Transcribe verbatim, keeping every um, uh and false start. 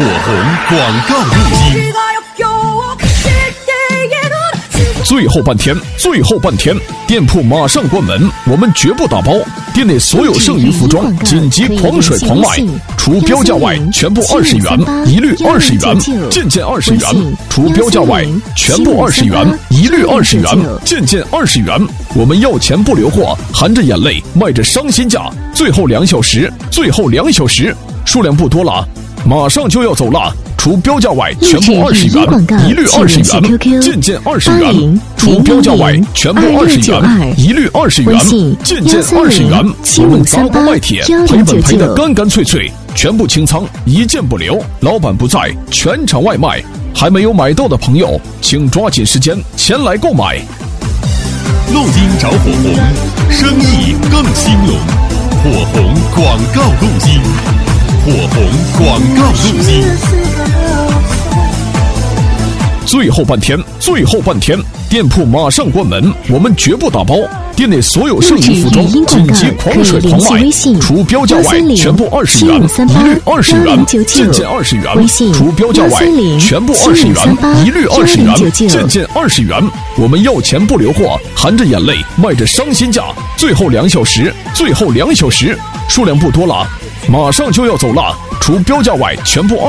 火红广告路径。 最后半天，最后半天，店铺马上关门，我们绝不打包。店内所有剩余服装紧急狂水狂卖，除标价外全部二十元，一律二十元，件件二十元。除标价外全部二十元，一律二十元，件件二十元。我们要钱不留货，含着眼泪卖着伤心价。最后两小时，最后两小时，数量不多了，马上就要走了。除标价外全部二十元，一律二十元，件件二十元。除标价外全部二十元，一律二十元，件件二十元。我们砸锅卖铁，赔本赔得干干脆脆，全部清仓，一件不留。老板不在，全场外卖。还没有买到的朋友，请抓紧时间前来购买。 录音找火红，生意更兴隆。火红广告录音，火红广告录音。 最后半天，最后半天，店铺马上关门，我们绝不打包。店内所有剩余服装紧急狂水狂卖，除标价外全部二十元，一律二十元，件件二十元。除标价外全部二十元，一律二十元，件件二十元。我们要钱不留货，含着眼泪卖着伤心价。最后两小时，最后两小时，数量不多了，马上就要走了。除标价外全部二。